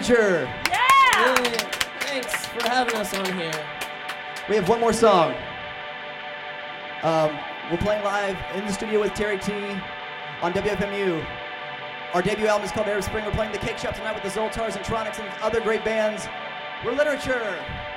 Literature. Yeah! Yay. Thanks for having us on here. We have one more song. We're playing live in the studio with Terry T on WFMU. Our debut album is called Arab Spring. We're playing the Cake Shop tonight with the Zoltars and Tronics and other great bands. We're Literature.